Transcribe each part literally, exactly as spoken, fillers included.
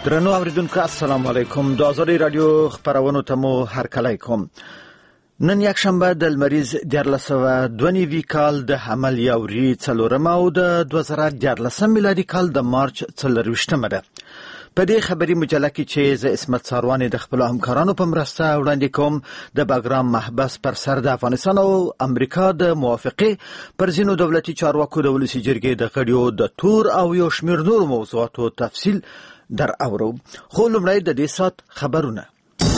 درنو اوریدونکو السلام علیکم. د آزادی رادیو خبرونو ته مو هرکلی کوم. نن یک شنبه د لمریز دیارلس سوه دوه نوي کال د حمل یوري څلورمه او د دوه زره دیارلسم میلادي کال د مارچ څلرویشتمه ده. په دې خبري مجله کې چې زه اسمت ساروان د خپل همکارانو په مرسته وړاندې کوم د باګرام محبس پر سر د افغانستان او امریکا د موافقه پر ځینو دولتي چارواکو د ولسی جرګې د غړیو د تور او یو شمېر نور موضوعاتو تفصیل در اورو. خو لومړی د دې سات خبرونه.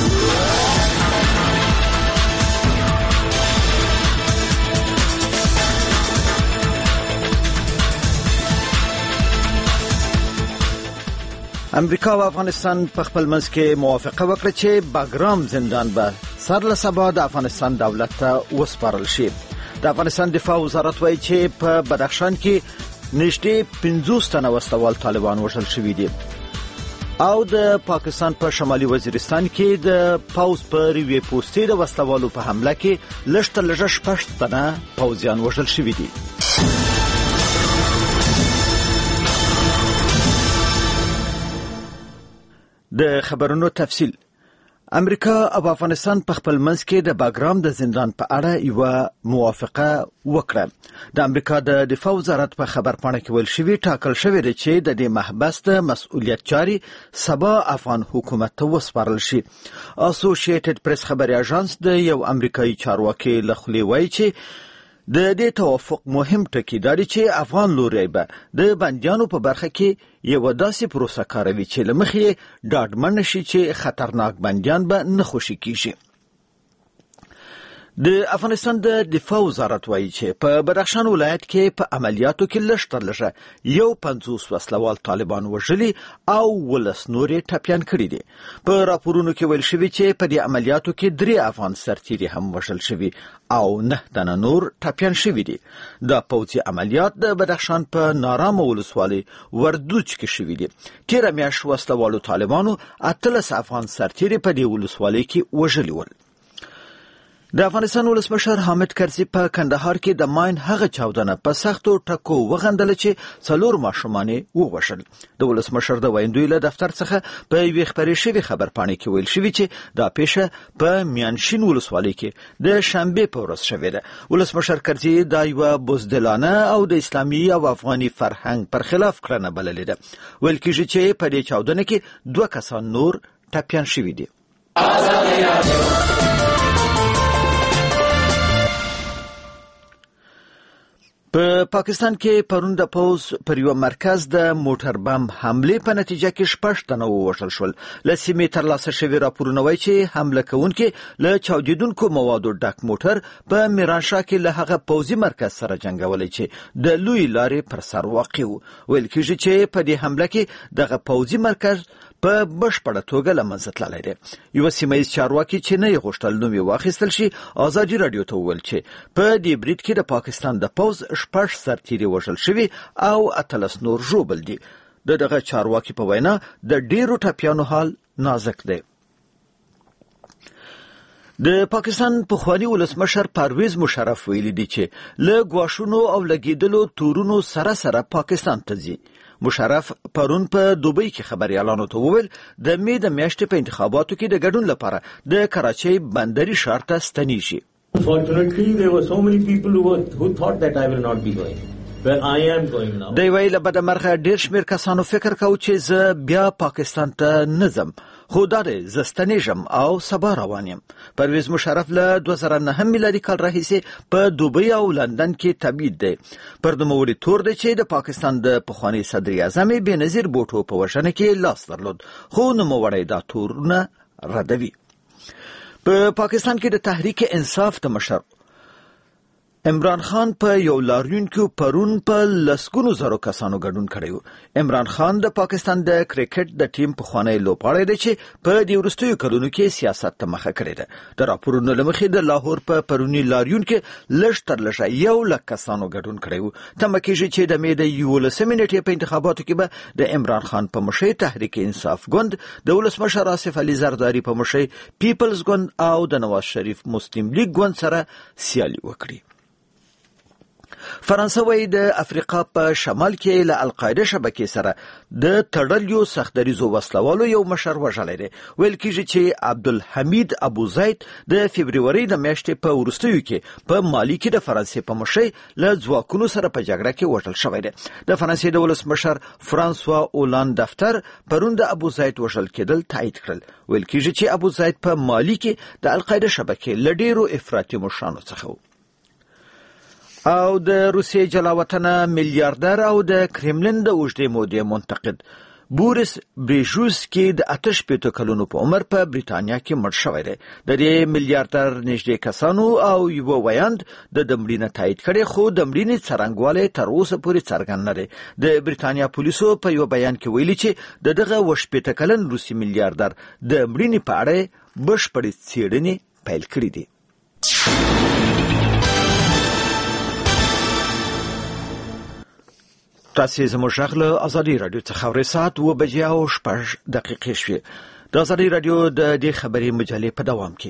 امریکا او افغانستان په خپل منځ کې موافقه وکړه چې باګرام زندان به سر له سبا د افغانستان دولت ته وسپارل شي. د افغانستان دفاع وزارت وایي چې په بدخشان کې نږدې پنځوس تنه وسلوال طالبان وژل شوي دي او د پاکستان په شمالي وزیرستان کې د پاوز پر یوې پوستې د وسلوالو په حمله کې لږ تر لږه شپږ تنه پوځیان وژل شوي دي. د خبرونو تفصیل. امریکا او افغانستان په خپل منځ کې د باګرام د زندان په اړه یو موافقه وکړه. د امریکا د دفاع وزارت په خبرپاڼه کې ویل شوی ټاکل شوی دی چې د دې محبس د مسؤلیت چاري سبا افغان حکومت ته وسپارل شي. اسوسییټډ پریس خبري اژانس د یو امریکایي چارواکي له خولې وایي چې د دې توافق مهم ټکی دا دی چې افغان لوري به د بندیانو په برخه کې یو داسې پروسه کاروي چې له مخې ډاډمن شي چې خطرناک بندیان به نه خوشي کیږي. د افغانستان د دفاع وزارت وایي چې په بدخشان ولایت کې په عملیاتو کې لږ تر لږه یو پنځوس وسلوال طالبان وژلي او ولس نورې ټپیان کړي دي. په راپورونو کې ویل شوي چې په دې عملیاتو کې درې افغان سرتیري هم وژل شوي او نه تنه نور ټپیان شوي دي. د پوځي عملیات د بدخشان په نارام ولسوالۍ وردوج کې شوي دي. تیره میاشت وسلوالو طالبانو اتلس افغان سرتیري په دې ولسوالۍ کې وژلي ول. د افغانستان ولسمشر حامد کرزي په کندهار کې د ماین هغه چاودنه په سختو ټکو وغندله چې څلور ماشومان ووژل. د ولسمشر د ویندوی له دفتر څخه په یوې خبري شوی خبرپاڼه کې ویل شوی چې دا پیښه په میانشین ولسوالۍ کې د شنبه په ورځ شوې ده. ولسمشر کرزي دا یو بزدلانه او د اسلامي او افغاني فرهنګ پر خلاف کړنه بللې ده. ویل کېږي چې په دې چاودنه کې دوه کسان نور ټپیان شوي دي. په پاکستان کې پرون د پوز پر یو مرکز د موټر بم حمله په نتیجه کې شپږ تنه ووژل شول. له سیمې ترلاسه شوي راپورونه وایي چې حمله کوونکي له چاودیدونکو موادو ډک موټر په میرانشاه کې له هغه پوځي مرکز سره جنګولی چې د لوی لارې پر سر واقع و. ویل کېږي چې په دې حمله کې دغه پوځي مرکز په بشپړه توګه له منځه تللی دی. یو سیمهییز چارواکي چې نه یې غوښتل نوم یې واخیستل شي ازادي راډیو ته وویل چې په دې برید کې د پاکستان د پوځ شپږ سرتیري وژل شوي او اتلس نور ژوبل دي. د دغه چارواکي په وینا د ډیرو ټپیانو حال نازک دی. د پاکستان پخوانی ولسمشر پرویز مشرف ویلي دی چې له ګواښونو او لګیدلو تورونو سره سره پاکستان ته ځي. مشرف پرون په دوبۍ کې خبريالانو ته وویل د مې د میاشتې په انتخاباتو کې د ګډون لپاره د کراچۍ بندري ښار ته ستنیږي. Unfortunately, there were so many people who, were, who thought that I will not be going. But I am going now. دی ویل بده مرغه ډیر شمیر کسانو فکر کاوه چې زه بیا پاکستان ته نه ځم، خو دا دی زه ستنیږم او سبا روان یم. پرویز مشرف له دوه زره نهم میلادي کال راهیسې په دوبۍ او لندن کې تبعید دی. پر نوموړي تور دی چې د پاکستان د پخواني صدر اعظم بېنظیر بوټو په وژنه کې لاس درلود، خو نوموړی دا تورونه ردوي. په پاکستان کې د تحریک انصاف د مشر عمران خان په یو لاریون کې پرون په لسګونو زرو کسانو ګډون کړی و. عمران خان د پاکستان د کرکټ د ټیم پخوانی لوبغاړی دی چې په دې وروستیو کلونو کې سیاست ته مخه کړې ده. د راپورونو له مخې د لاهور په پرونی لاریون کې لږ تر لږه یو لک کسانو ګډون کړی و. تمه کېږي چې د مې د یولسمې نیټې په انتخاباتو کې به د عمران خان په مشرۍ تحریک انصاف ګوند، د ولسمشر آصف علي زرداري په مشرۍ پیپلز ګوند او د نواز شریف مسلم لیگ ګوند سره سیالي وکړي. فرانسه وايي د افریقا په شمال کې له القاعده شبکې سره د تړلیو سختدریزو وسلوالو یو مشر وژلی دی. ویل کېږي چې عبدالحمید ابو زید د فبروري د میاشتې په وروستیو کې په مالي کې د فرانسې په مشرۍ له ځواکونو سره په جګړه کې وژل شوی دی. د فرانسې د ولسمشر فرانسوا اولاند دفتر پرون د ابو زید وژل کېدل تایید کړل. ویل کېږي چې ابو زید په مالي کې د القاعده شبکې له ډېرو افراطي مشرانو څخه و. او د روسیې جلاوطنه میلیاردر او د کرملین د اوږدې مودې منتقد بوریس بریژوسکی د اته شپېته کلونو په عمر په بریتانیا کې مړ شوی دی. د دې میلیاردر نږدې کسانو او یو ویاند د دمړینه تایید کړي، خو د مړینې څرنګوالی تر اوسه پورې څرګند نه دی. د بریتانیا پولیسو په یو بیان کې ویلي چې د دغه اوه شپېته کلن روسي میلیاردر د مړینې په اړه بشپړې څېړنې پیل کړي دي. تاسې زموږ غږ له ازادي راډیو څخه اورئ. ساعت اوه بجې او شپږ دقیقې شوې. د ازادي راډیو د دې خبري مجلې په دوام کې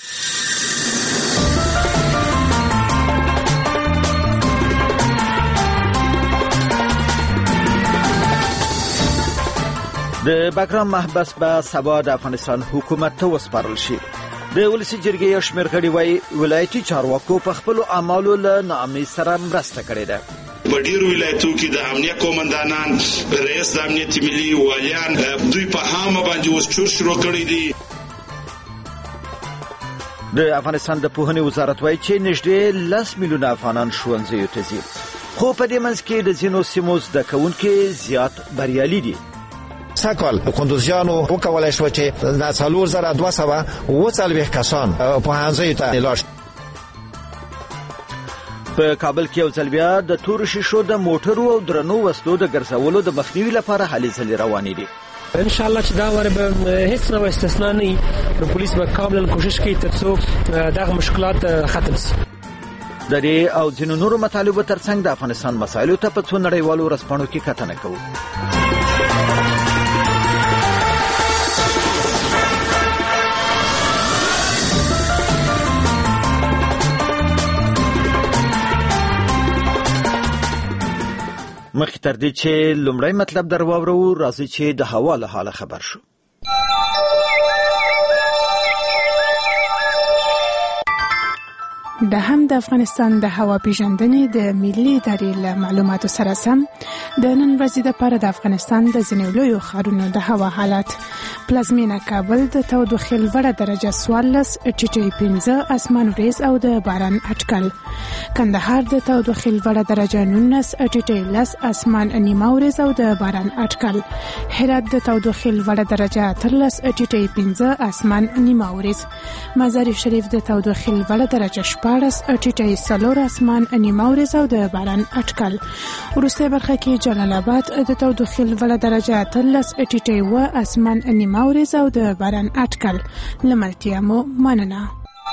د باګرام محبس به سبا د افغانستان حکومت ته وسپارل شي. د ولسي جرګې یو شمېر غړي وايي ولایتي چارواکو په خپلو اعمالو له ناامنۍ سره مرسته کړې ده. په ډیرو ولایتو کې د امنیه قومندانان، رئیس د امنیت ملي، والیان دوی په هامه باندې اوس چور شروع کړی دي. د افغانستان د پوهنې وزارت وايي چې نږدې لس میلیونه افغانان ښوونځیو ته ځي، خو په دې منځ کې د ځینو سیمو زده کوونکي زیات بریالي دي. سکال کندوزیانو وکولای شو چې د څلور زره دوه سوه اووه څلوېښت کسان پوهنځیو ته لاړ شي. په کابل کې یو ځل بیا د تورو شیشو د موټرو او درنو وسلو د ګرځولو د مخنیوي لپاره هلې ځلې روانې دي. ان شاء الله چې دا واره به هیڅ نوع استثنا نه وي، نو پولیس به کاملا کوشش کوي ترڅو دغه مشکلات ختم شي. د دې او ځینو نورو مطالبو ترڅنګ د افغانستان مسایلو ته په څو نړیوالو ورځپاڼو کې کتنه کوو. مخکې تر دې چې لومړی مطلب در واورو، راځي چې د هوا له حاله خبر شو. د هم د افغانستان د هوا پیژندنې د ملي ادارې له معلوماتو سره سم د نن ورځې لپاره د افغانستان د ځینو لویو ښارونو د هوا حالت: پلازمینه کابل د تودوخې لوړه درجه څوارلس، ټیټی پنځه، اسمان وریځ او د باران اټکل. کندهار د تودوخې لوړه درجه نولس، ټیټی لس، اسمان نیمه وریځ او د باران اټکل. هرات د تودوخې لوړه درجه اتلس، ټیټی پنځه، اسمان نیمه وریځ. مزار شریف د تودوخې لوړه درجه شپاړس، ټیټی څلور، اسمان نیمه وریځ او د باران اټکل. وروستۍ برخه کې جلال آباد د تودوخې لوړه درجه اتلس، ټیټی اووه، اسمان نیمه وریځ او د باران اټکل. له ملتیا مو مننه.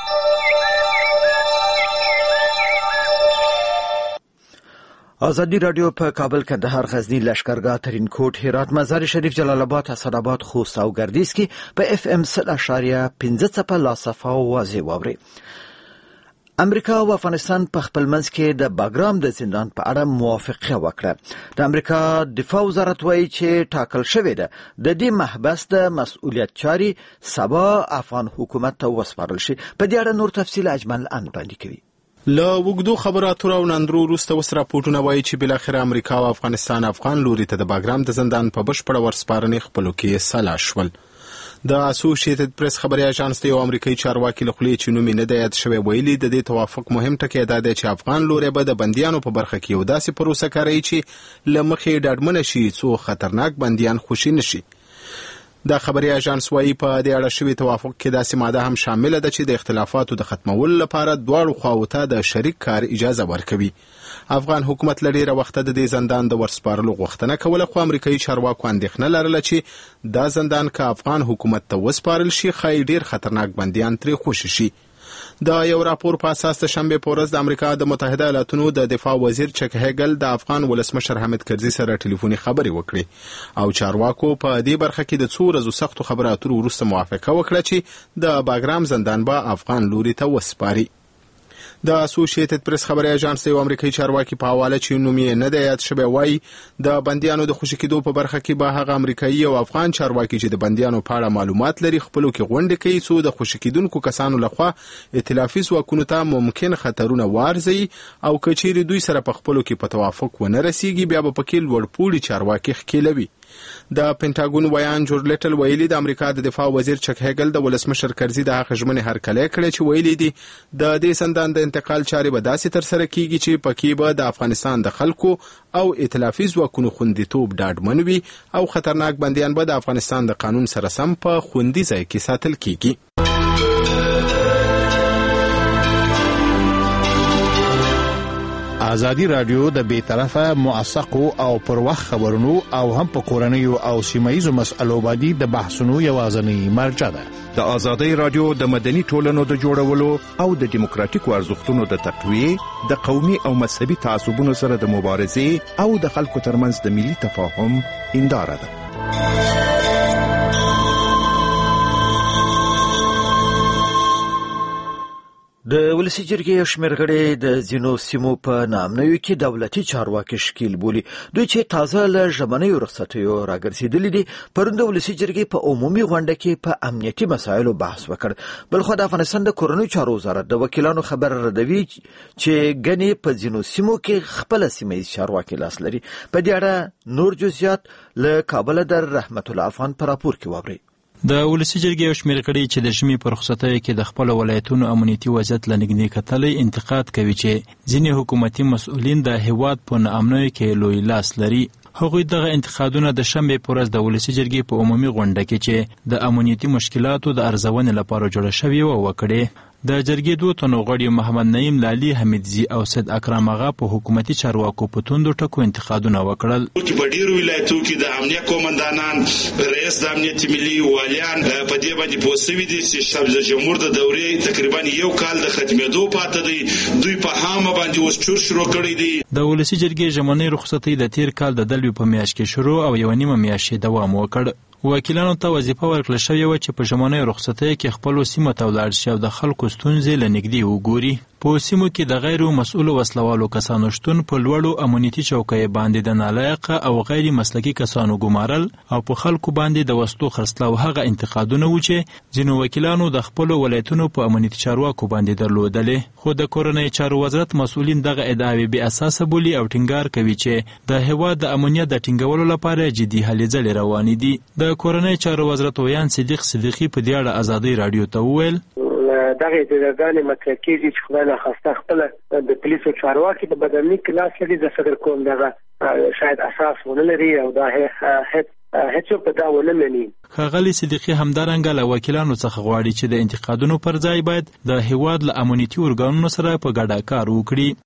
ازادي راډیو په کابل، کندهار، غزنی، لشکرګاه، ترینکوټ، هرات، مزار شریف، جلال آباد، اسداباد، خوست او ګردیز کې په اف ام سل اشاریه پنځه څپه لا صفه او واضح واوري. امریکا او افغانستان په خپل منځ کې د باګرام د زندان په اړه موافقه وکړه. د امریکا دفاع وزارت وايي چې ټاکل شوې ده د دې محبس د مسؤلیت چاري سبا افغان حکومت ته وسپارل شي. په دې اړه نور تفصیل اجمل ان باندې کوي. له وګړو خبراتو او نندرو وروسته وس راپورټونه وایي چې بل اخر امریکا او افغانستان افغان لوري ته د باګرام د زندان په بشپړ ورسپارنې خپلو کې سلا شول. د اسوسییټډ پریس خبري اژانس د یو امریکایي چارواکي له خولې چې نوم یې نه دی یاد شوی ویلي د دې توافق مهم ټکی دا دی چې افغان لوري به د بندیانو په برخه کې یو داسې پروسه کوي چې له مخې ډاډمنه شي څو خطرناک بندیان خوشي نشي. د خبري اژانس وايي په دې اړه شوی توافق کې داسې ماده هم شامل ده چې د اختلافاتو د ختمولو لپاره دواړو خواو ته د شریک کار اجازه ورکوي. افغان حکومت لړۍ وخت د دې زندان د ورسپارلو غوښتنه کوله، خو امریکایي چارواکو اندېښنه لرله چې دا زندان که افغان حکومت ته وسپارل شي خای ډیر خطرناک بندیان ترې خوشي شي. د یو راپور په اساس د شنبه په ورځ د امریکا د متحده ایالاتونو د دفاع وزیر چک هیګل د افغان ولسمشر حامد کرزي سره ټلیفوني خبرې وکړې او چارواکو په دې برخه کې د څو ورځې سختو خبرو اترو وروسته موافقه وکړه چې د باګرام زندان به افغان لوري ته وسپاري. د اسوسییټډ پریس خبري اژانس یو امریکایي چارواکي په حواله چې نوم یې نه دی یاد شوی وایي د بندیانو د خوشی کېدو په برخه کې به هغه امریکایي او افغان چارواکي چې د بندیانو په اړه معلومات لري خپلو کې غونډې کوي څو د خوشی کېدونکو کسانو لخوا ائتلافي ځواکونو ته ممکن خطرونه وارزي او کچېری دوی سره په خپلو کې په توافق ونه رسیږي بیا به پکې لوړپوړي چارواکي ښکېلوي. د پینټاګون ویان جورج لیټل ویلي د امریکا د دفاع وزیر چک هیګل د ولسمشر کرزي د هغه ژمنې هرکلی کړې چې ویلي دي د دې سندان د انتقال چارې به داسې ترسره کیږي چې پکې به د افغانستان د خلکو او ائتلافي ځواکونو خوندیتوب ډاډمن وي او خطرناک بندیان به د افغانستان د قانون سره سم په خوندي ځای کې ساتل کیږي. ازادي رادیو د بیطرفه موثقو او پر وخت خبرونو او هم په کورنیو او سیمایي مسلو باندې د بحثونو یوازنی مرجع ده. د ازادي رادیو د مدني ټولنو د جوړولو او د دیموکراتیکو ارزښتونو د تقویه د قومي او مذهبي تعصبونو سره د مبارزې او د خلکو ترمنځ د ملي تفاهم هنداره ده. د ولسی جرګې شمېرغړي د ځینو سیمو په نامنوي کې دولتي چارواکي شکیل بولي دوی چې تازه له ژمنیو رخصتیو راګرځېدلي دي پرون د ولسی جرګې په عمومي غونډه کې په امنیتي مسایلو بحث وکړ. بلخو د افغانستان د کورنیو چارو وزارت د وکیلانو خبر ردوي چې ګنې په ځینو سیمو کې خپل سیمایي چارواکي لاس لري. په دې اړه نور جزئیات له کابل در رحمت الله افغان پر راپور کې واوري. د ولسی جرګې یو شمېر غړي چې د ژمي په رخصتیو کې د خپل ولایتونو امنیتي وضعیت لنګنې کتلې انتقاد کوي چې ځینې حکومتي مسؤلین د هیواد په ناامنۍ کې لوی لاس لري. هغوی دغه انتقادونه د شنبې په ورځ د ولسی جرګې په عمومي غونډه کې چې د امنیتي مشکلاتو د ارزونې لپاره جوړه شوې و وکړې. د جرګې دوه تنو غړي محمد نعیم لالي حمیدزي او سید اکرم آغا په حکومتي چارواکو په توندو ټکو انتقادونه وکړل. په ډیرو ولایتونو کې د امنیت قومندانان رئیس د امنیت ملي والیان په دې باندې پوسټوي دي چې شاه جمهور د دورې تقریبا یو کال د ختمېدو پاتې دی دوی په هامه باندې اوس چور شروع کړی دي. د ولسی جرګې ژمنۍ رخصتۍ د تیر کال د دلوي په میاشت کې شروع او یو نیمه میاشت دوام وکړ. وکیلانو ته وظیفه ورکړل شوې وه چې په ژمنۍ رخصتۍ کې خپلو سیمو ته ولاړ شي او د خلکو ستونزې له نږدې وګوري. په سیمو کې د غیر مسؤلو وسلوالو کسانو شتون په لوړو امنیتي چوکیو باندې د نالایقه او غیر مسلکي کسانو ګمارل او په خلکو باندې د وسلو خرڅلاو هغه انتقادونه و چې ځینو وکیلانو د خپلو ولایتونو په امنیتي چارواکو باندې درلودلې. خو د کورنۍ چارو وزارت مسؤلین دغه ادعاوې بې اساسه بولي او ټینګار کوي چې د هیواد د امنیت د ټینګولو لپاره جدي هلې ځلې روانې دي. د کورنۍ چارو وزارت ویان صدیق صدیقي په دې اړه ازادي رادیو ته وویل دغه ادارګانې مطرح کېږي چې خدای ناخواسته خپله د پولیسو چارواکي په بدنامۍ کې لاس لري. زه فکر کوم دغه شاید اساس ونه لري او دا هیڅ هیڅوک په دا ونه مني. ښاغلي صدیقي همدارنګه له وکیلانو څخه غواړي چې د انتقادونو پر ځای باید د هیواد له امنیتي ارګانونو سره په ګډه کار وکړي.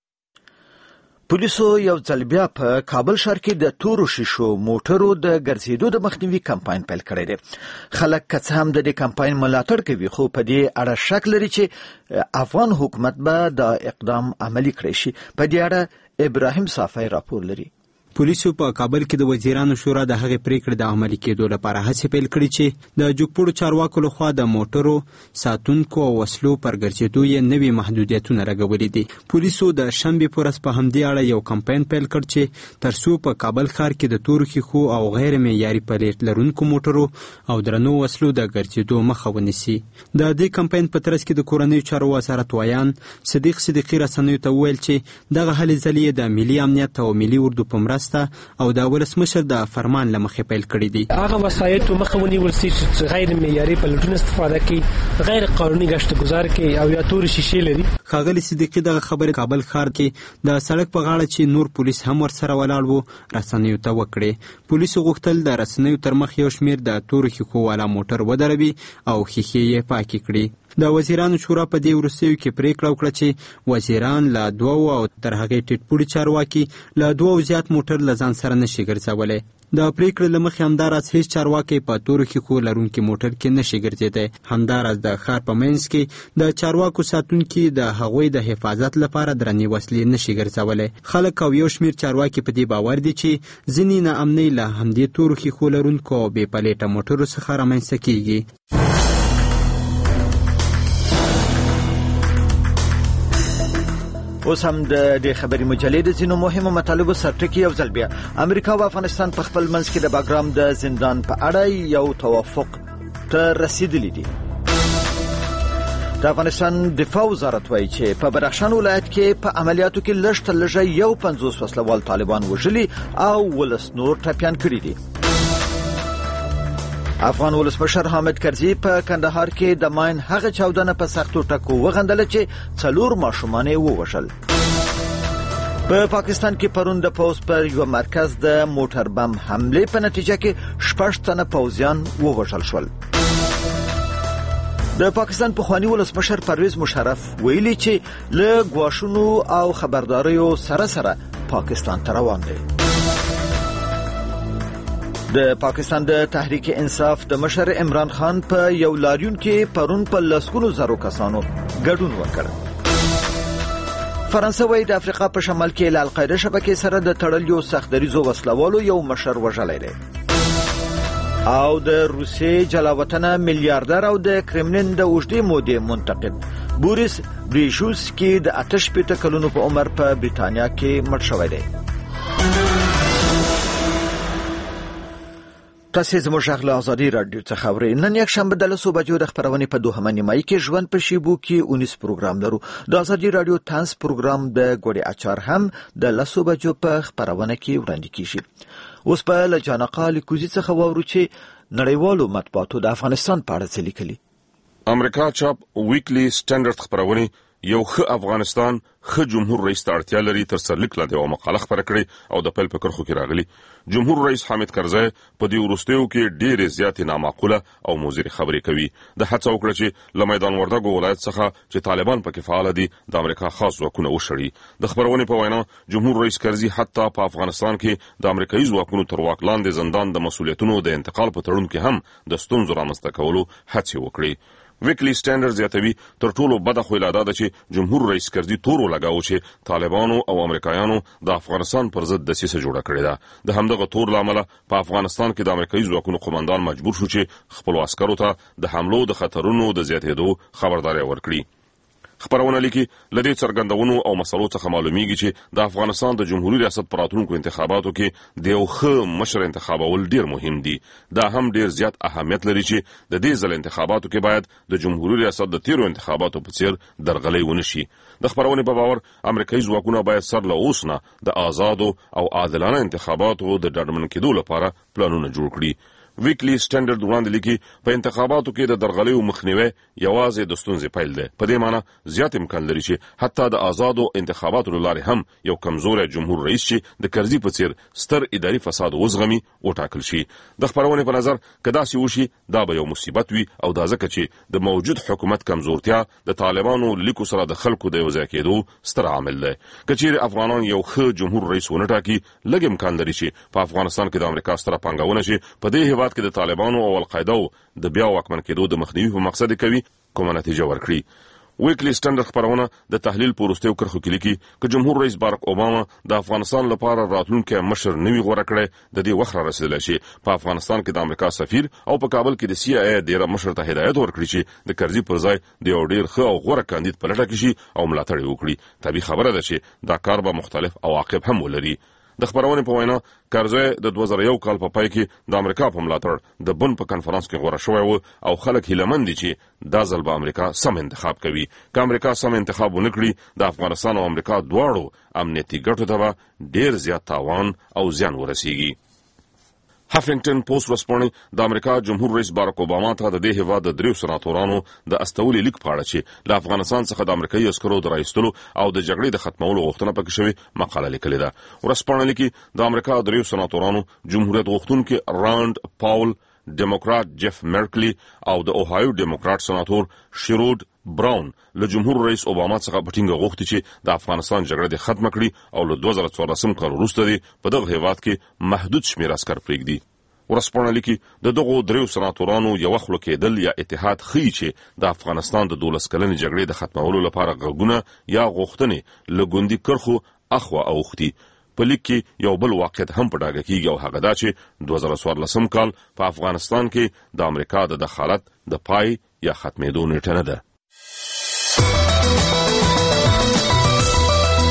پولیسو یو ځل بیا په کابل ښار کې د تورو شیشو موټرو د ګرځېدو د مخنیوي کمپاین پیل کړی دی. خلک که څه هم د دې کمپاین ملاتړ کوي خو په دې اړه شک لري چې افغان حکومت به د اقدام عملي کړی شي. په دې اړه ابراهیم صافی راپور لري. پولیسو په کابل کې د وزیرانو شورا د هغې پریکړې د عملي کېدو لپاره هڅې پیل کړي چې د جوګپوړو چارواکو لخوا د موټرو ساتونکو او وسلو پر ګرځېدو یې نوي محدودیتونه لګولي دي. پولیسو د شنبې په ورځ په همدې اړه یو کمپاین پیل کړ چې تر څو په کابل ښار کې د تورو ښیښو او غیر معیاري پلیټ لرونکو موټرو او درنو وسلو د ګرځېدو مخه ونیسي. د دې کمپاین په ترڅ کې د کورنیو چارو وزارت ویان صدیق صدیقي رسنیو ته وویل چې دغه هلې ځلې د ملي امنیت او ملي اردو په مرسته او د ولسمشر د فرمان له مخې پیل کړي دي. هغه وسایطو مخه ونیول سي چې غیر معیاري پلیټونه استفاده کوي غیر قانوني ګشت گزار کوي او یا تور شیشې لري. ښاغلي صدیقي دغه خبرې کابل ښار کې د سړک په غاړه چې نور پولیس هم ورسره ولاړ وو رسنیو ته وکړې. پولیسو غوښتل د رسنیو تر مخ یو شمېر د تورو ښیښو والا موټر ودروي او ښیښې یې پاکې کړي. د وزیرانو شورا په دې وروستیو کې پریکړه وکړه چې وزیران له دوو او تر هغې ټیټپوړي چارواکي له دوو زیات موټر له ځان سره نشي ګرځولی. د پریکړې له مخې همداراز هیڅ چارواکی په تورو ښیښو لرونکي موټر کې نشي ګرځېدی. همداراز د ښار په منځ کې د چارواکو ساتونکي د هغوی د حفاظت لپاره درنې وسلې نشي ګرځولی. خلک او یو شمېر چارواکي په دې باور دي چې ځینې ناامنۍ له همدې تورو ښیښو لرونکو او بې پلیټه موټرو څخه رامنځته کېږي. اوس هم د دې خبري مجلې د ځینو مهمو مطالبو سرټکی او ځل بیا امریکا او افغانستان په خپل منځ کې د باګرام د زندان په اړه یو توافق ته رسیدلی دي. د افغانستان دفاع وزارت وایي چې په بدخشان ولایت کې په عملیاتو کې لږ تر لږه یو پنځوس وسلوال طالبان وژلي او ولس نور ټپیان کړي دي. افغان ولسمشر حامد کرزي په کندهار کې د ماین هغه چاودنه په سختو ټکو وغندله چې څلور ماشومان یې ووژل. په پاکستان کې پرون د پوز پر یو مرکز د موټر بم حمله په نتیجه کې شپږ تنه پوځیان ووژل شول. د پاکستان پخوانی ولسمشر پرویز مشرف ویلي چې له ګواښونو او خبرداریو سره سره پاکستان ته روان دی. د پاکستان د تحریک انصاف د مشر عمران خان په یو لاریون کې پرون په لسګونو زرو کسانو ګډون وکړ. فرانسه وايي د افریقا په شمال کې له القاعده شبکې سره د تړلیو سختدریزو وسلوالو یو مشر وژلی دی. او د روسیې جلاوطنه میلیاردر او د کرملین د اوږدې مودې منتقد بوریس بریشوسکي د اتش پېته کلونو په عمر په بریتانیا کې مړ شوی دی. تاسو زموږ غږ له ازادي رادیو څخه اورئ. نن یک شنبه د لسو بجو د خبرونې په دوهمه نیمایي کې ژوند په شیبو کې اونیس پروګرام لرو. د ازادي رادیو تانس پروګرام د ګوډي اچار هم د لسو بجو په خبرونه کې وړاندې کیږي. اوس په لجانقه لیکوزي څخه وورو چې نړیوالو مطبوعاتو د افغانستان په اړه څه لیکلي. امریکا چاپ ویکلی سټانډرډ خبرونه یو ښه افغانستان ښه جمهور رئیس ته اړتیا لري تر سرلیک لاندې یوه مقاله خپره کړې او د پیل په کرښو کې راغلي. جمهور رئیس حامد کرزی په دې وروستیو کې ډېرې زیاتې نامعقوله او مضرې خبرې کوي. د هڅه وکړه چې له میدان وردګو ولایت څخه چې طالبان پکې فعال دي د امریکا خاص ځواکونه وشړي. د خبرونې په وینا جمهور رئیس کرزي حتی په افغانستان کې د امریکایي ځواکونو تر واک لاندې زندان د مسؤلیتونو د انتقال په تړون کې هم د ستونزو رامنځته کولو هڅې وکړي. ویکلی سټانډرډ زیاتوي تر ټولو بده خویله دا ده چې جمهور رئیس کرزي تور ولګاوه چې طالبانو او امریکایانو د افغانستان پر ضد دسیسه جوړه کړې ده. د همدغه تور له امله په افغانستان کې د امریکایي ځواکونو قومندان مجبور شو چې خپلو عسکرو ته د حملو د خطرونو د زیاتېدو خبرداری ورکړي. خبرونه لیکي له دې څرګندونو او مسلو څخه معلومیږي چې د افغانستان د جمهوریت ریاست په راتلونکو انتخاباتو کې د یو ښه مشر انتخابول ډیر مهم دي. دا هم ډیر زیات اهمیت لري چې د دې ځل انتخاباتو کې باید د جمهوریت ریاست د تیرو انتخاباتو په څیر درغلۍ ونشي. د خبرونې په باور امریکایي ځواکونه باید سر له اوس نه د آزادو او عادلانه انتخاباتو د ډاډمن کېدو لپاره پلانونه جوړ کړي. ویکلی سټانډرډ وړاندې لیکي په انتخاباتو کې د درغلیو مخنیوي یوازې د ستونزې پیل دی. په دې معنی زیات امکان لري چې حتی د آزادو انتخاباتو له لارې هم یو کمزوری جمهور رئیس چې د کرزي په څیر ستر اداري فساد وزغمي وټاکل شي. د خبرونې په نظر که داسې وشي دا به یو مصیبت وي او دا ځکه چې د موجود حکومت کمزورتیا د طالبانو لیکو سره د خلکو د یوځای کېدو ستر عامل دی. که چیرې افغانان یو ښه جمهور رئیس ونه ټاکي لږ امکان لري چې په افغانستان کې د امریکا سره پانګونه شي. په دې هیواد کې د طالبانو او القاعده د بیا واکمن کېدو د مخنیوي په مقصد کوي کومه نتیجه ورکړي. ویکلی سټانډرډ خبرونه د تحلیل په وروستیو کرښو کې لیکي که جمهور رئیس بارک اوباما د افغانستان لپاره راتلونکی مشر نوي غوره کړی د دې وخت را رسېدلی شي په افغانستان کې د امریکا سفیر او په کابل کې د سی آی ای ډیره مشر ته هدایت ورکړي چې د کرزي پر ځای د یو ډیر ښه او غوره کاندید په لټه کې شي او ملاتړ یې وکړي. طبیعي خبره ده چې دا کار به مختلف عواقب هم ولري. د خبرونې په وینا کرزی د دوه زره یو کال په پای کې د امریکا په ملاتړ د بن په کنفرانس کې غوره شوی و او خلک هیله مند دي چې دا ځل به امریکا سم انتخاب کوي. که امریکا سم انتخاب ونه کړي د افغانستان او امریکا دواړو امنیتي ګټو ته به ډیر زیات تاوان او زیان ورسیږي. هافینګټن پوسټ ورځپاڼې د امریکا جمهور رئیس بارک اوباما ته د دې هیواد د دریو سناتورانو د استولي لیک په اړه چې له افغانستان څخه د امریکایي عسکرو د راایستلو او د جګړې د ختمولو غوښتنه پکې شوې مقاله لیکلې ده. ورځپاڼه لیکي د امریکا دریو سناتورانو جمهوریت غوښتونکي راند پاول ډیموکرات جف مرکلی او د اوهایو ډیموکرات سناتور شیرود براون له جمهور رئیس اوباما څخه په ټینګه غوښتي چې د افغانستان جګړه دې ختمه کړي او له دوه زره څوارلسم کال وروسته دې په دغه هیواد کې محدود شمېر عسکر پرېږدي. ورځپاڼه لیکي د دغو دریو سناتورانو یوه خوله کېدل یا اتحاد ښیي چې د افغانستان د دولس کلنې جګړې د ختمولو لپاره غږونه یا غوښتنې له ګوندي کرښو اخوا اوښتي. په لیک کې یو بل واقعیت هم په ډاګه کېږي او هغه دا چې دوه زره څوارلسم کال په افغانستان کې د امریکا د دخالت د پای یا ختمېدو نیټه نه ده.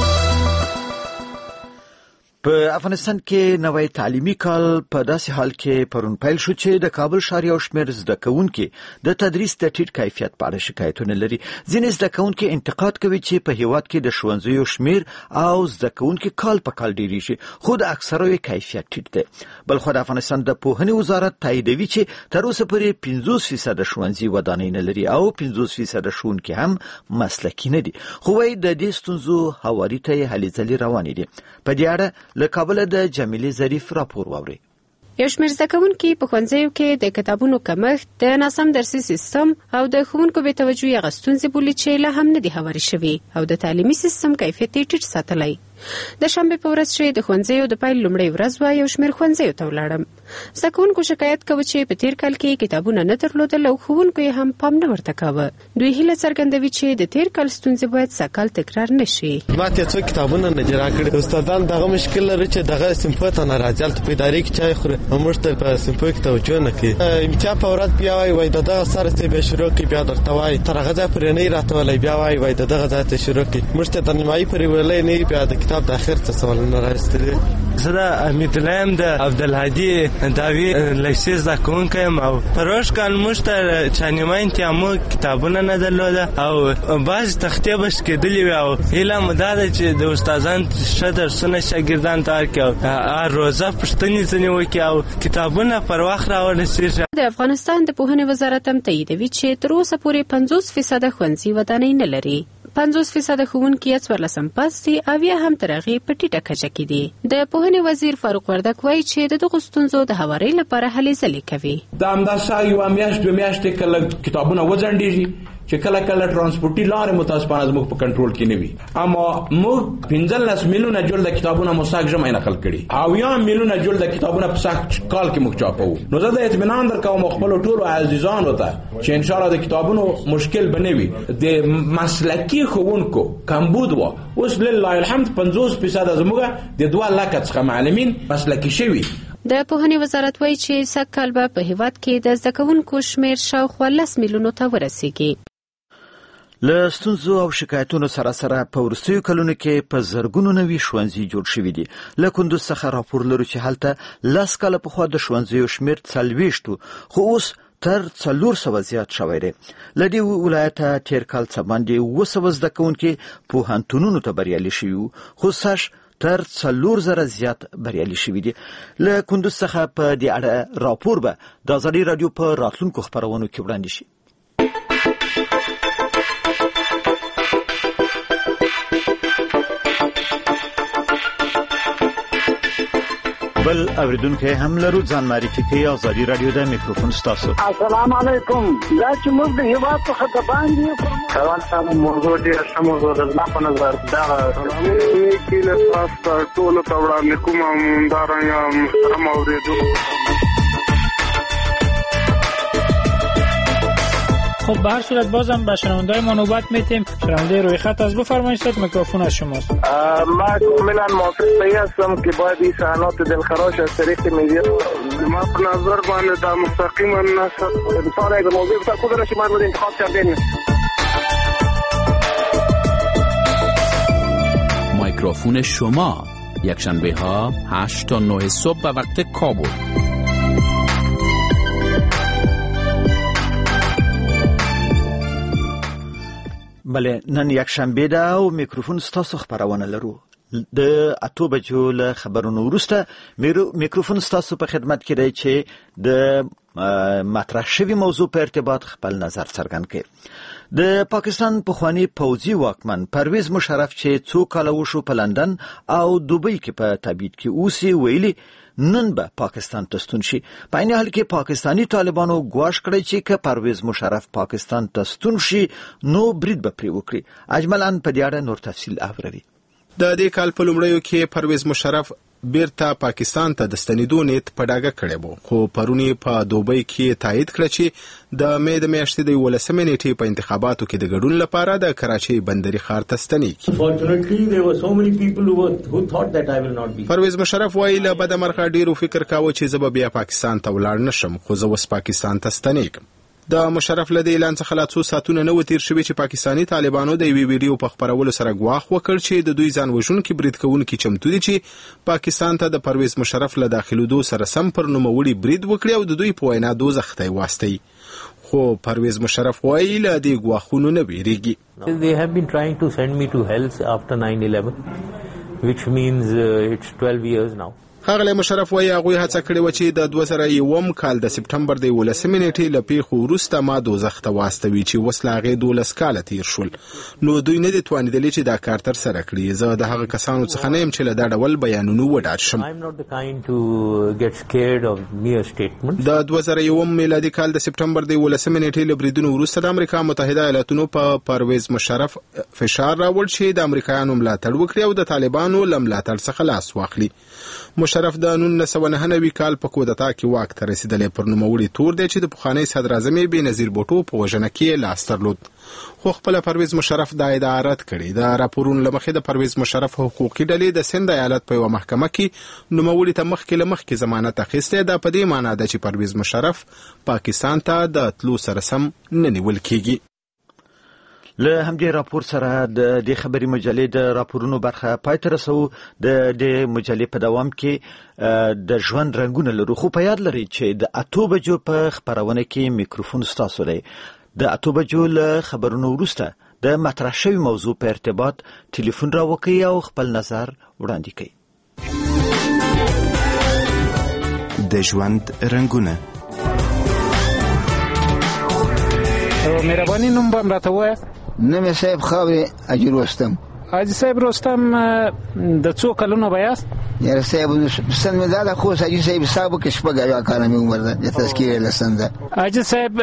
په افغانستان کې نوې تعلیمي کال په داسې حال کې پرون پیل شو چې د کابل ښار یو شمېر زده کوونکي د تدریس د ټیټ کیفیت په اړه شکایتونه لري. ځینې زده کوونکي انتقاد کوي چې په هیواد کې د ښوونځیو شمېر او زده کوونکي کال په کال ډېریږي خو د اکثرو یې کیفیت ټیټ دی. بلخو د افغانستان د پوهنې وزارت تاییدوي چې تر اوسه پورې پنځوس فیصد ښوونځي ودانۍ نه لري او پنځوس فیصد ښوونکي هم مسلکي نه دي. خو وايي د دې ستونزو هواري ته یې هلې ځلې روانې دي. په دې اړه له کابل د جمیلې ظریف راپور واوري. یو شمېر زده کوونکي په ښوونځیو کې د کتابونو کمښت، د ناسم درسي سیستم او د ښوونکو بې توجهي هغه ستونزې بولي چې لا هم نه دي هوارې شوي او د تعلیمي سیستم کیفیت یې ټیټ ساتلی. د شنبې په ورځ چې د ښوونځیو د پیل لومړۍ ورځ وه، یو شمېر ښوونځیو ته ولاړم. زده کوونکو شکایت کوه چې په تیر کال کې کتابونه نه درلودل او ښوونکو یې هم پام نه ورته کاوه. دوی هیله څرګندوي چې د تیر کال ستونزې باید سږ کال تکرار نه شي. ما ته څو کتابونه نه دي راکړي. استادان دغه مشکل لري چې دغه صنفو ته نه راځي، هلته په ادارې کې چای خوري او موږ ته په صنفو کې توجه نه کوي. امتحان په ورځ بیا وایي وایي دغه سره چې بیا شروع کړي، بیا درته وایي تر هغه ځایه پورې نه یې راته ویلی، بیا وایي وایي دغه ځای ته شروع کړي. موږ ته تر نیمایي پورې ویلی نه وي، بیا د کتاب د اخر څه سوالونه راایستلي. زه د حمیدالله یم د عبدالهادي داوي لیسې زده کوونکی یم او پروش کال موږ ته چا نیمه امتحانمو کتابونه نه درلوده او بعضې تختې به شکېدلې وي او هیله مو دا ده چې د استادان ښه درسونه شاګردانو ته ورکړي او هر روزه پوښتنې ځینې وکړي او کتابونه پر وخت راورسېږي. د افغانستان د پوهنې وزارت هم تاییدوي چې تر اوسه پورې پنځوس فیصده ښوونځي ودانۍ نه لري. پنځوس فیصده ښوونکي یې څوارلسم پاس دي او یا هم تر هغې په ټیټه کچه کې دي. د پوهنې وزیر فاروق وردک وایي چې د دغو ستونزو د هوارۍ لپاره هلې ځلې کوي. د همداسې یوه میاشت دوه میاشتې کله کتابونه وځنډېږي چې کله کله ترانسپورټي لارې متاسفانه زموږ په کنټرول کې نه وي. اما موږ پنځلس میلیونه جلده کتابونه مو سږ ژمی نقل کړي او یا میلیونه جلده کتابونه په سږ کال کې موږ چاپوو. نو زه د اطمینان درکوم خپلو ټولو عزیزانو ته چې انشاءالله د کتابونو مشکل به نه وي. د مسلکي ښوونکو کمبود و، اوس لله الحمد پنځوس فیصده زموږ د دوه لکه څخه معلمین مسلکي شوي. د پوهنې وزارت وایي چې سږ کال به په هیواد کې د زده کوونکو شمېر شاوخوا لس میلیونو ته ورسیږي. له ستونزو او شکایتونو سره سره په وروستیو کلونو کې په زرګونو نوي ښوونځي جوړ شوي دي. له کندوز څخه راپور لرو چې هلته لس کاله پخوا د ښوونځیو شمېر څلوېښت خو اوس تر څلور سوه زیات شوی دی. له دې ولایته تیر کال څه باندې اووه سوه زده کوونکي پوهنتونونو ته بریالي شوي وو، خو سږ تر څلور زره زیات بریالي شوي دي. له کندوز څخه په دې اړه راپور به د ازادي راډیو په راتلونکو خپرونو کې وړاندې شي. بل اوریدونکو هم لرو، ځان معرفي کوي. ازادي راډیو د میکروفون ستاسو. السلام علیکم. دا چې موږ د هیواد څخه د باندې کروان صاحب موضوع ډېره ښه موضوع ده. زما په نظر دغه کې له تاسو ټولو ته وړاندې کوم همدارنګه محترم اورېدونکو. خب به هر صورت بازم به شنونده‌های ما نوبت میتیم. شنونده روی خط از بفرمایید، صد میکروفون از شماست. ما کاملا موافق هستم که باید این صحنات دلخراش از طریق میدیا ما په نظر باندې دا مستقیما نشد انسان اگه موضوع بتا خود راشي ما باید انتخاب کردیم. میکروفون شما یکشنبه ها هشت تا نه صبح به وقت کابل. بله، نن یک شنبه ده او میکروفون ستاسو خبرونه لرو. د اتو بجو له خبرونو وروسته میکروفون ستاسو په خدمت کې دی چې د مطرح شوی موضوع په ارتباط خپل نظر څرګند کړي. د پاکستان پخوانی پوځي واکمن پرویز مشرف چې څو کاله وشو په لندن او دوبۍ کې په تبعید کې اوسي، ویلي نن به پاکستان ته ستون شي. په عین حال کې پاکستانی طالبانو ګواښ کړی چې که پرویز مشرف پاکستان ته ستون شي نو برید به پرې وکړي. اجملاً په دې اړه نور تفصیل اورئ. د دې کال په لومړیو کې پرویز مشرف بیرته پاکستان ته د ستنېدو نیت په ډاګه کړی و، خو پرونی په دوبۍ کې تایید کړ چې د مې د میاشتې د یولسمې نیټې په انتخاباتو کې د ګډون لپاره د کراچۍ بندري ښار ته ستنېږي. پرویز مشرف وایي له بده مرغه ډېرو فکر کاوه چې زه به بیا پاکستان ته ولاړ نشم، خو زه اوس پاکستان ته ستنېږم. د مشرف له اعلان څخه لا څو ساعتونه نه وتیر شوي چې پاکستاني طالبانو د یوې ویډیو په خپرولو سره ګواښ وکړ چې د دوی ځان وژونکي برید کوونکي چمتو دي چې پاکستان ته د پرویز مشرف له داخلېدو سره سم پر نوموړي برید وکړي او د دوی په وینا دوزخ ته یې واستوي. خو پرویز مشرف وایي له دې ګواښونو نه ویریږي. They have been trying to send me to hell after nine eleven, which means uh, it's twelve years now. ښاغلی مشرف وایي هغوی هڅه کړې وه چې د دوه زره یوم کال د سپټمبر د یولسمې نیټې له پیښو وروسته ما دوزخ ته واستوي چې اوس له هغې دولس کاله تېر شول، نو دوی نه دي توانېدلي چې دا کار ترسره کړي. زه د هغه کسانو څخه نه یم چې له دا ډول بیانونو وډار شم. د دوه زره یوم میلادي کال د سپټمبر د یولسمې نیټې له بریدونو وروسته د امریکا متحده ایالاتونو په پرویز مشرف فشار راوړ چې د امریکایانو ملاتړ وکړي او د طالبانو له ملاتړ څخه لاس واخلي. مشرف د نولس سوه نهه نوي کال په کودتا کې واک ته رسېدلی پر نوموړي تور دی چې د پخواني صدراعظم یې بېنظیر بوټو په وژنه کې لاس درلود. خو خپله پرویز مشرف دا ادعا رد کړې. د راپورونو له مخې د پرویز مشرف حقوقي ډلې د سند ایالت په یوه محکمه کې نوموړي ته مخکې له مخکې ضمانت اخیستی. دا په دې معنی ده چې پرویز مشرف پاکستان ته د تلو سره سم نه نیول کېږي. له همدې راپور سره د دې خبري مجلې د راپورونو برخه پای ته رسو. د دې مجلې په دوام کې د ژوند رنګونه لرو، خو په یاد لرئ چې د اتو بجو په خپرونه کې میکروفون ستاسو دی. د اتو بجو له خبرونو وروسته د مطرح شوي موضوع په ارتباط ټلیفون راوکړئ او خپل نظر وړاندې کړئ. د ژوند رنګونه. مهرباني نوم به هم راته ووایه. نوم صاحب خاورې حاجي رستم. حاجي صاحب رستم د څو کلونو به یاست؟ یاره صاحب سن مې دا ده خو حاجي صاحب صاحب کې شپږ اویا کاله مې عمر ده د تذکیرې له سنده. حاجي صاحب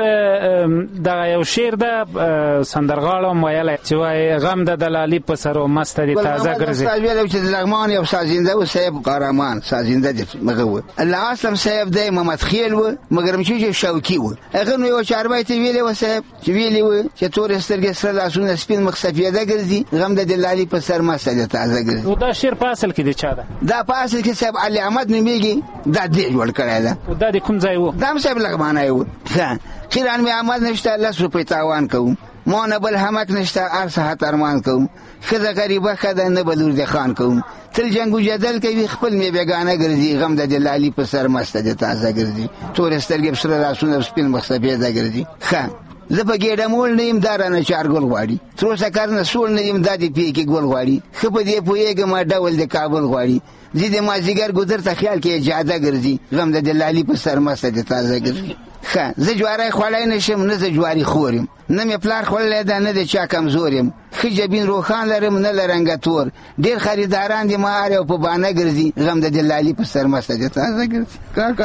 دغه یو شعر ده سندرغاړو م ویلی چې وایي غم د دلالي په سرو مسته دي تازه ګرځي. استاد ویلی چې د لغمان یو سازنده و صاحب قهرمان سازنده دی مغه و. الله اسلم صاحب دی محمد خیل و مګر مچو شوقي و. هغه نو یو چاربای ته ویلی و صاحب چې ویلی و چې تور سترګې سره لاسونه سپین مخ سفیده ګرځي غم د دلالي په سر مسته دي تازه ګرځي. نو دا شعر په اصل کې د چا ده؟ دا په اصل کې صاحب علي احمد نومېږي. دا دې جوړ کړی ده. دا د کوم ځای و؟ دا هم صاحب لغمانی و. خیران مې احمد نشته لس روپۍ تاوان کوم ما نه بل همک نشته هر صحت ارمان کوم ښځه غریبه ښه ده نه به لور د خان کوم تل جنګ و جدل کوي خپل مې بېګانه ګرځي غم د دلالي په سر مسته د تازه ګرځي تورې سترګې په سره لاسونه سپین مخ سفیده ګرځي. ښه زه په ګېډه مول نه یم دا رانه چارګل غواړي تر اوسه کار نه سول نه یم دا د پیکې ګل غواړي ښه په دې پوهېږم ډول د کابل غواړي زه د مازدیګر ګودر ته خیال کې اجاده ګرځي غم د دلالي په سر مسته د تازه ګرځي. ښه زه جواری خوړی نشم نه زه جواری خور یم نه مې پلار خوړلی ده نه د چا کمزور یم ښه جبین روښان لرم نه له رنګه تور ډېر خریداران دي مهار او په بانه ګرځي غم د دلالي په سر مسته د تازه ګرځي.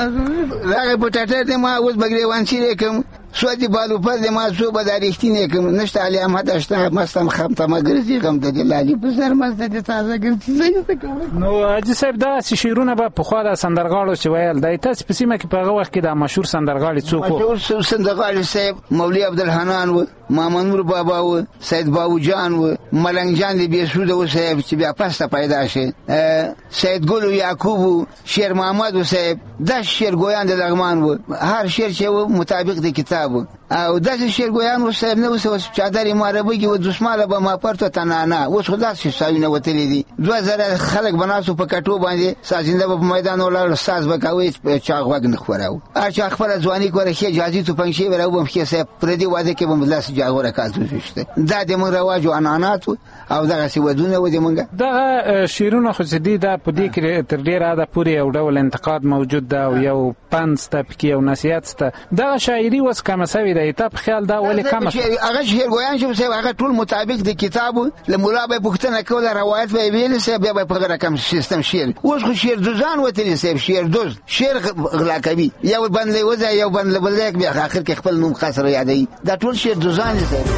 راغی په ټټر دی ما اوس به ګرېوان چیرې کړم سودي بالوپر دی ما څو به دا رښتینې کړم نشته علي احمد شته مستم خمتمه ګرځي غم د دلالي په سر مسته د تازه ګرځي. نو حاجي صاحب داسې شعرونه به پخوا د سندرغاړو چې ویل دی تاسې په سیمه کې په هغه وخت کې دا مشهور سندرغاړي څوک وو؟ مشهور سندرغاړي صاحب مولوي عبدالحنان و مامنور بابا و سید باو جان و ملنګ جان دی بیسوده و صاحب چې بیا پسته پیدا شي سید ګل و یعقوب و شیر محمد و صاحب دا شعرګویان د لغمان و هر شعر چې و مطابق د کتاب و او داسې شعرګویان و صاحب نه اوس چادرې ماربه کې و دسماله به ما پرته تنانه اوس خو داسې ساوینه وتلي دي دوه زره خلک به ناستو په کټو باندې سازنده به په میدان ولاړ ساز به کوي چاغ غوږ نه خوراو هر چا خپله ځواني کوله ښې جهازي توپنچې به راوبم ښې صاحب پردي واده کې به مو داسې جاغو رکات وشته دا د موږ رواج او عنعنات او دغسې ودونه و د موږ دغه شعرونه خو چې دي دا په دې کې تر ډېره حده پورې یو ډول انتقاد موجود ده او یو پند سته پکې یو نصیحت سته دغه شاعري اوس کمه سوې ده تا په خیال دا ولې کمه هغه شعرګویان چې صاحب هغه ټول مطابق د کتاب له ملا به پوښتنه کوله روایت به یې ویلې صاحب بیا به په رقم سیستم شعر اوس خو شعر دوزان وتلي صاحب شعر دوز شعر غلا کوي یو بند له وځي یو بند له بل بیا اخر کې خپل نوم خاص را یادوي دا ټول شعر دوزان دي صاحب.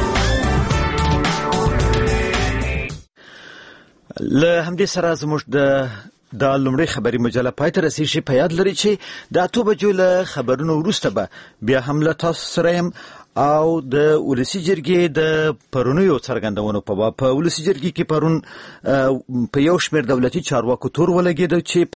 له همدې سره زموږ د د لومړۍ خبري مجله پای ته رسیږي. په یاد لرئ چې د اتو بجو له خبرونو وروسته به بیا هم له تاسو سره یم او د ولسي جرګې د پرونیو څرګندونو په باب په ولسي جرګې کې پرون په یو شمېر دولتي چارواکو تور ولګېده چې